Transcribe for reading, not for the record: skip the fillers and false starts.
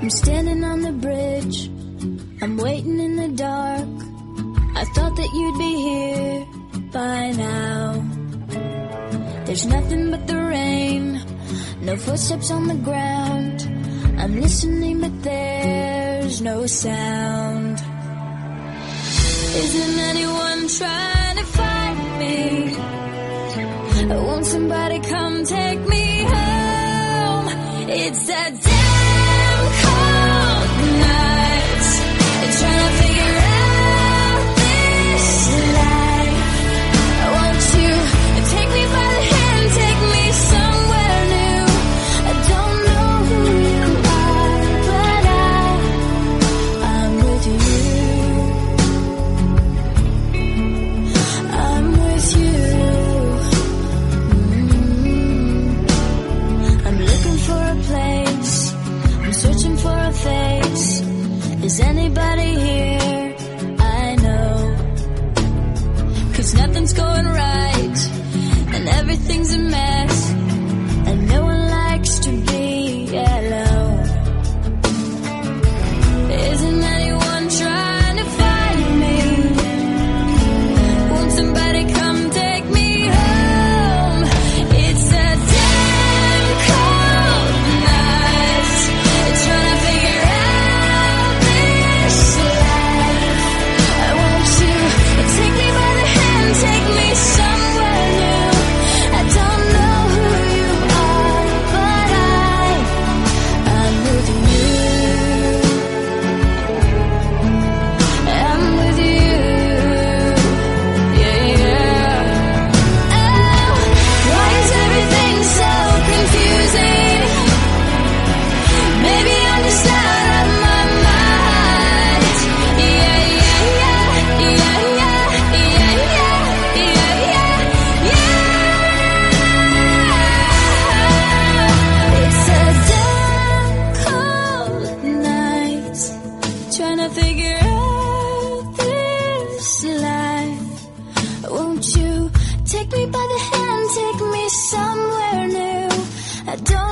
I'm standing on the bridge, I'm waiting in the dark. I thought that you'd be here by now. There's nothing but the rain, no footsteps on the ground. I'm listening but there's no sound. Isn't anyone trying to find me? Won't somebody come take me home? It's that damn cold night, trying to figure out this life. Won't you take me by the hand, take me somewhere new? I don't know who you are, but I'm with you. I'm with you. I'm looking for a place, I'm searching for a face. Is anybody here? I know. 'Cause nothing's going right, and everything's a mess, and no one likes to be alone. Isn't anyone trying to find me? Won't somebody come take me home? It's a damn cold night, trying to figure out this life. Won't you take me by the hand, take me somewhere new? I don't know who you are, but I'm with you. I'm with you. Yeah, yeah. Oh, why is everything so confusing? Maybe I'm just out of my mind. Yeah, yeah, yeah, yeah, yeah, yeah, yeah, yeah, yeah. It's a damn cold night, trying to figure out this life. Won't you take me by the hand, take me somewhere new? I don't